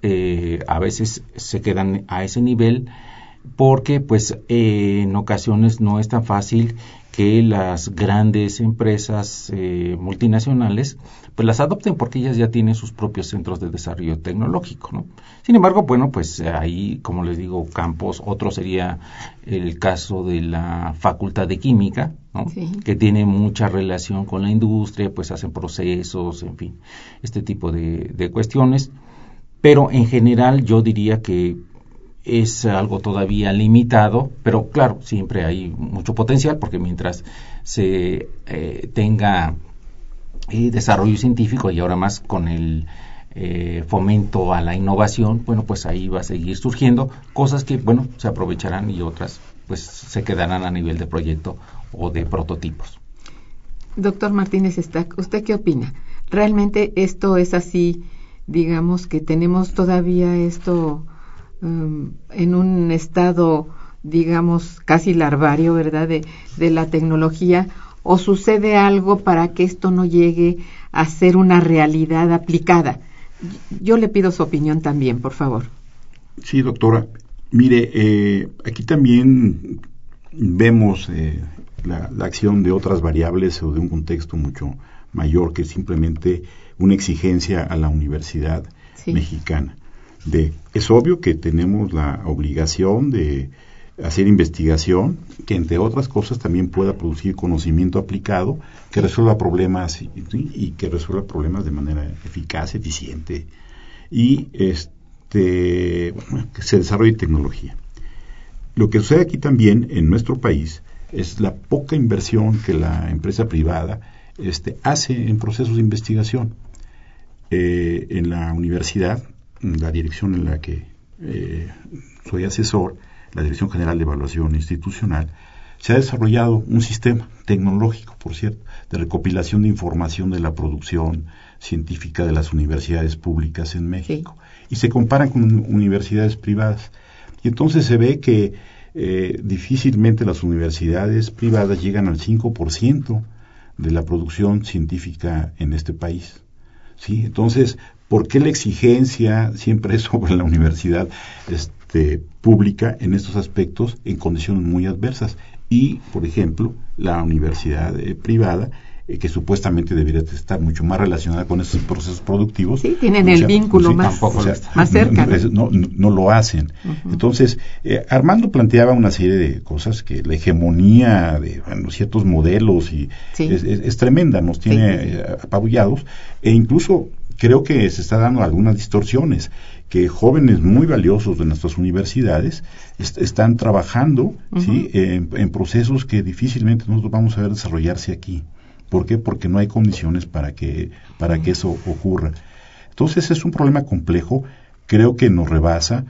eh, a veces se quedan a ese nivel porque, pues, eh, en ocasiones no es tan fácil que las grandes empresas eh, multinacionales pues las adopten porque ellas ya tienen sus propios centros de desarrollo tecnológico, ¿no? Sin embargo, bueno, pues ahí, como les digo, campos, otro sería el caso de la Facultad de Química, ¿no? Sí. Que tiene mucha relación con la industria, pues hacen procesos, en fin, este tipo de, de cuestiones, pero en general yo diría que es algo todavía limitado, pero claro, siempre hay mucho potencial porque mientras se eh, tenga eh, desarrollo científico y ahora más con el eh, fomento a la innovación, bueno, pues ahí va a seguir surgiendo cosas que, bueno, se aprovecharán y otras pues se quedarán a nivel de proyecto o de prototipos. Doctor Martínez Stack, ¿usted qué opina? ¿Realmente esto es así? Digamos que tenemos todavía esto Um, en un estado, digamos, casi larvario, ¿verdad?, de, de la tecnología, o sucede algo para que esto no llegue a ser una realidad aplicada. Yo le pido su opinión también, por favor. Sí, doctora. Mire, eh, aquí también vemos eh, la, la acción de otras variables o de un contexto mucho mayor que simplemente una exigencia a la universidad sí. mexicana. De, es obvio que tenemos la obligación de hacer investigación que entre otras cosas también pueda producir conocimiento aplicado que resuelva problemas y, y que resuelva problemas de manera eficaz, eficiente y este bueno, que se desarrolle tecnología. Lo que sucede aquí también en nuestro país es la poca inversión que la empresa privada este, hace en procesos de investigación. Eh, en la universidad, la dirección en la que eh, soy asesor, la Dirección General de Evaluación Institucional, se ha desarrollado un sistema tecnológico, por cierto, de recopilación de información de la producción científica de las universidades públicas en México. Sí. Y se comparan con universidades privadas. Y entonces se ve que eh, difícilmente las universidades privadas llegan al cinco por ciento de la producción científica en este país. ¿Sí? Entonces, ¿por qué la exigencia siempre es sobre la universidad este, pública en estos aspectos en condiciones muy adversas? Y, por ejemplo, la universidad eh, privada eh, que supuestamente debería estar mucho más relacionada con esos procesos productivos. Sí, tienen o el sea, vínculo sí, más, o sea, más cerca. No, no, no, no lo hacen. Uh-huh. Entonces, eh, Armando planteaba una serie de cosas que la hegemonía de bueno, ciertos modelos y sí. es, es, es tremenda, nos tiene sí. eh, apabullados, e incluso creo que se está dando algunas distorsiones, que jóvenes muy valiosos de nuestras universidades est- están trabajando uh-huh. ¿sí? en, en procesos que difícilmente nosotros vamos a ver desarrollarse aquí. ¿Por qué? Porque no hay condiciones para que, para que eso ocurra. Entonces es un problema complejo, creo que nos rebasa.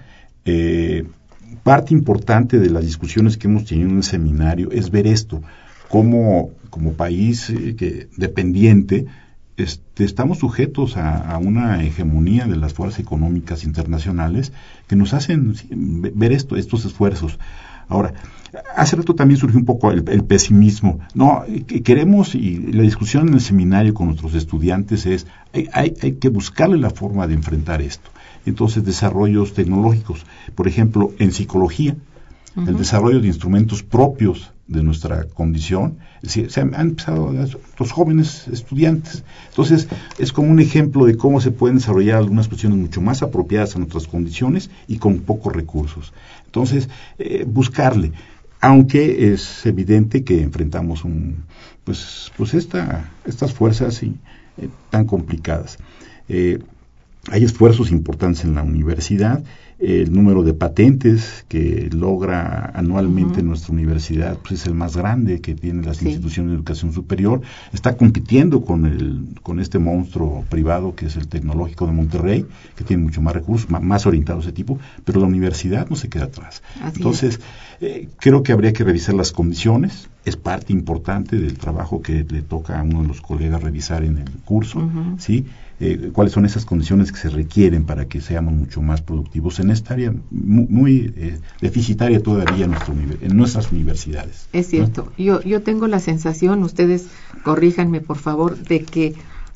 Eh, parte importante de las discusiones que hemos tenido en el seminario es ver esto, cómo como país eh, que, dependiente, Este, estamos sujetos a, a una hegemonía de las fuerzas económicas internacionales que nos hacen sí, ver esto, estos esfuerzos. Ahora, hace rato también surgió un poco el, el pesimismo. No, que queremos, y la discusión en el seminario con nuestros estudiantes es, hay, hay, hay que buscarle la forma de enfrentar esto. Entonces, desarrollos tecnológicos, por ejemplo, en psicología, uh-huh. el desarrollo de instrumentos propios de nuestra condición, es decir, se han, han empezado los jóvenes estudiantes. Entonces, es como un ejemplo de cómo se pueden desarrollar algunas cuestiones mucho más apropiadas a nuestras condiciones y con pocos recursos. Entonces, eh, buscarle, aunque es evidente que enfrentamos un, pues, pues esta, estas fuerzas sí, eh, tan complicadas. Eh, hay esfuerzos importantes en la universidad. El número de patentes que logra anualmente uh-huh. nuestra universidad pues es el más grande que tienen las sí. instituciones de educación superior. Está compitiendo con el con este monstruo privado que es el Tecnológico de Monterrey, que tiene mucho más recursos, más, más orientado a ese tipo, pero la universidad no se queda atrás. Así Entonces, eh, creo que habría que revisar las condiciones. Es parte importante del trabajo que le toca a uno de los colegas revisar en el curso, uh-huh. ¿sí? Eh, cuáles son esas condiciones que se requieren para que seamos mucho más productivos en esta área muy, muy eh, deficitaria todavía en, nuestro, en nuestras universidades. Es cierto. ¿no? Yo, yo tengo la sensación, ustedes corríjanme por favor, de que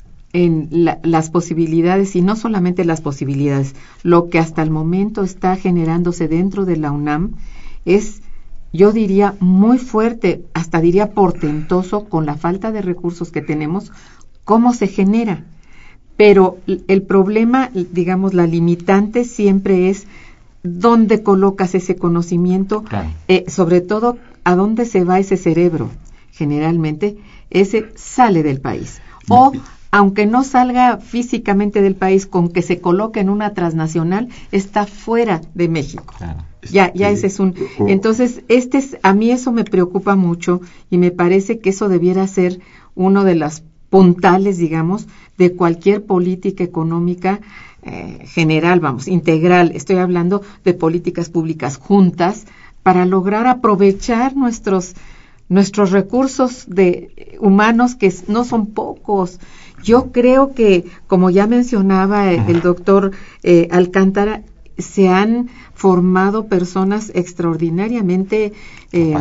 en la, las posibilidades, y no solamente las posibilidades, lo que hasta el momento está generándose dentro de la UNAM es, yo diría, muy fuerte, hasta diría portentoso, con la falta de recursos que tenemos, cómo se genera. Pero el problema, digamos, la limitante siempre es dónde colocas ese conocimiento, claro. eh, sobre todo a dónde se va ese cerebro. Generalmente ese sale del país. O, aunque no salga físicamente del país, con que se coloque en una transnacional, está fuera de México. Claro. Ya, ya ese es un... Entonces, este es, a mí eso me preocupa mucho y me parece que eso debiera ser uno de las puntales, digamos, de cualquier política económica eh, general, vamos, integral. Estoy hablando de políticas públicas juntas para lograr aprovechar nuestros nuestros recursos de humanos, que no son pocos. Yo creo que, como ya mencionaba el, el doctor eh, Alcántara, se han formado personas extraordinariamente eh,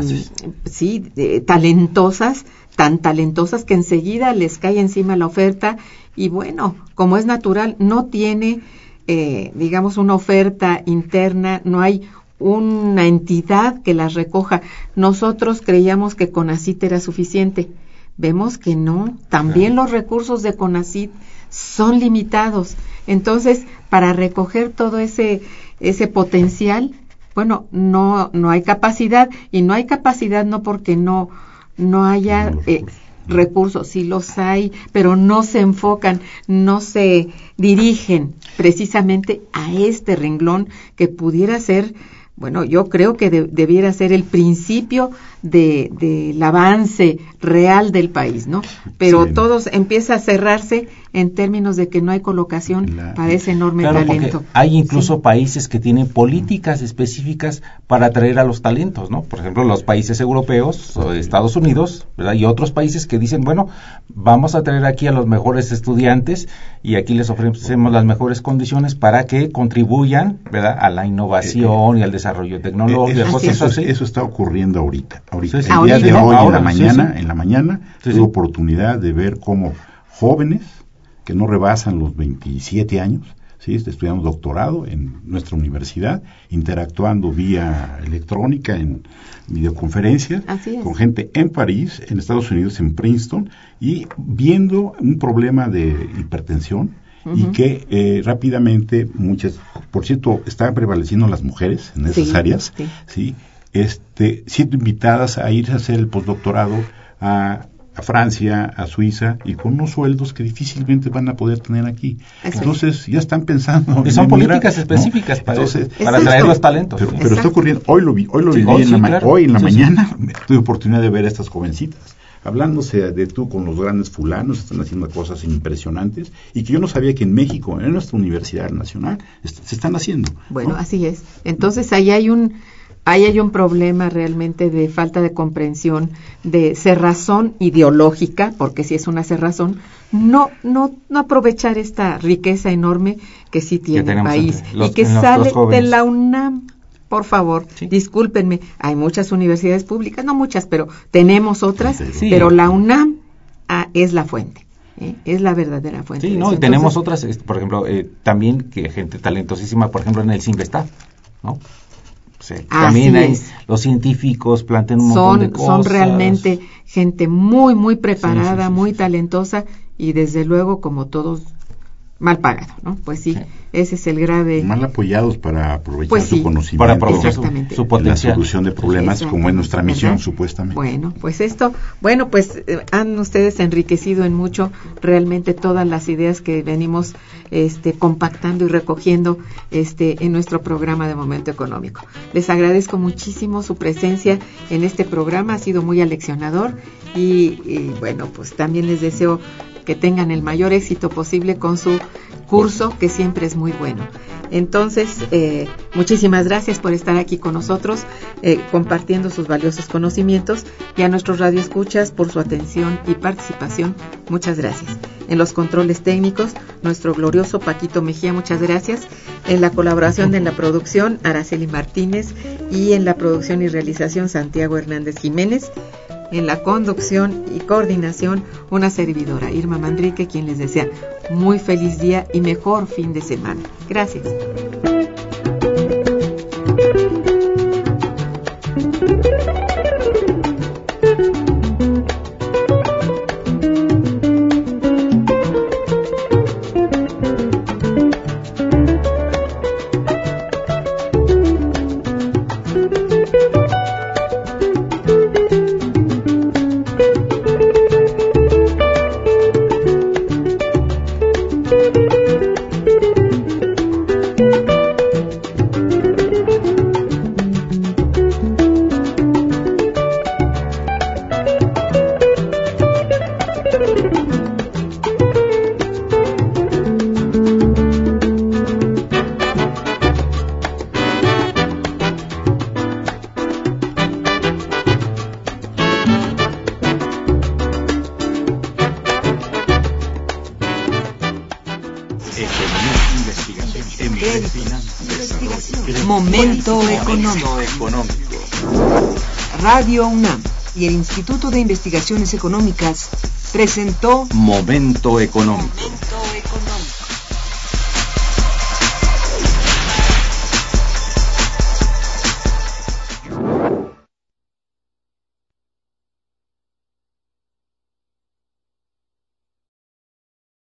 sí, eh, talentosas, tan talentosas que enseguida les cae encima la oferta y bueno, como es natural, no tiene, eh, digamos, una oferta interna, no hay una entidad que las recoja. Nosotros creíamos que CONACYT era suficiente, vemos que no, también los recursos de CONACYT son limitados. Entonces, para recoger todo ese ese potencial, bueno, no no hay capacidad, y no hay capacidad no porque no no haya no eh, recursos, sí los hay, pero no se enfocan, no se dirigen precisamente a este renglón que pudiera ser, bueno, yo creo que de, debiera ser el principio de del avance real del país, ¿no? Pero sí, todo empieza a cerrarse en términos de que no hay colocación la, para ese enorme claro, talento. Hay incluso sí. países que tienen políticas específicas para atraer a los talentos, ¿no? Por ejemplo, los países europeos, o Estados Unidos, ¿verdad? Y otros países que dicen, bueno, vamos a traer aquí a los mejores estudiantes y aquí les ofrecemos las mejores condiciones para que contribuyan, ¿verdad?, a la innovación eh, y al desarrollo tecnológico. Eh, eso, eso, eso, eso está ocurriendo ahorita. Ahorita, sí, el ahorita, día de ¿no? hoy, Ahora, en la mañana, sí, sí. en la mañana, sí, tuve sí. oportunidad oportunidad de ver cómo jóvenes que no rebasan los veintisiete años, ¿sí? Estudiamos doctorado en nuestra universidad, interactuando vía electrónica, en videoconferencias, con gente en París, en Estados Unidos, en Princeton, y viendo un problema de hipertensión, uh-huh. y que eh, rápidamente muchas, por cierto, estaban prevaleciendo las mujeres en esas sí, áreas, sí. ¿sí? Este, siendo invitadas a ir a hacer el postdoctorado a, a Francia, a Suiza, y con unos sueldos que difícilmente van a poder tener aquí. Eso. Entonces ya están pensando. Y son políticas específicas, ¿no? para, Entonces, para atraer los talentos. Pero, sí. pero está ocurriendo, hoy lo vi, hoy lo sí, viví hoy, en, sí, la claro. hoy en la sí, mañana, sí. tuve oportunidad de ver a estas jovencitas, hablándose de tú con los grandes fulanos, están haciendo cosas impresionantes, y que yo no sabía que en México, en nuestra Universidad Nacional, est- se están haciendo. Bueno, ¿no? Así es. Entonces ahí hay un Ahí hay un problema realmente de falta de comprensión, de cerrazón ideológica, porque si es una cerrazón, no no no aprovechar esta riqueza enorme que sí tiene el país los, y que sale de la UNAM. Por favor, sí. discúlpenme, hay muchas universidades públicas, no muchas, pero tenemos otras, sí. pero la UNAM ah, es la fuente. ¿Eh? Es la verdadera fuente. Sí, no, y tenemos otras, por ejemplo, eh, también que gente talentosísima, por ejemplo, en el CINVESTAB, ¿no? Sí, también hay, los científicos plantean un son, montón de cosas. Son realmente gente muy, muy preparada, sí, sí, sí, muy sí. talentosa y desde luego, como todos, mal pagado, ¿no? Pues sí, sí, ese es el grave... Mal apoyados para aprovechar pues sí, su conocimiento, para aprovechar su, su potencial. La solución de problemas, como es nuestra misión, ¿verdad? Supuestamente. Bueno, pues esto, bueno, pues eh, han ustedes enriquecido en mucho realmente todas las ideas que venimos este, compactando y recogiendo este, en nuestro programa de Momento Económico. Les agradezco muchísimo su presencia en este programa, ha sido muy aleccionador y, y bueno, pues también les deseo que tengan el mayor éxito posible con su curso, que siempre es muy bueno. Entonces, eh, muchísimas gracias por estar aquí con nosotros, eh, compartiendo sus valiosos conocimientos, y a nuestros radioescuchas por su atención y participación, muchas gracias. En los controles técnicos, nuestro glorioso Paquito Mejía, muchas gracias. En la colaboración de la producción, Araceli Martínez, y en la producción y realización, Santiago Hernández Jiménez. En la conducción y coordinación, una servidora, Irma Manrique, quien les desea muy feliz día y mejor fin de semana. Gracias. Momento Económico. Radio UNAM y el Instituto de Investigaciones Económicas presentó Momento Económico.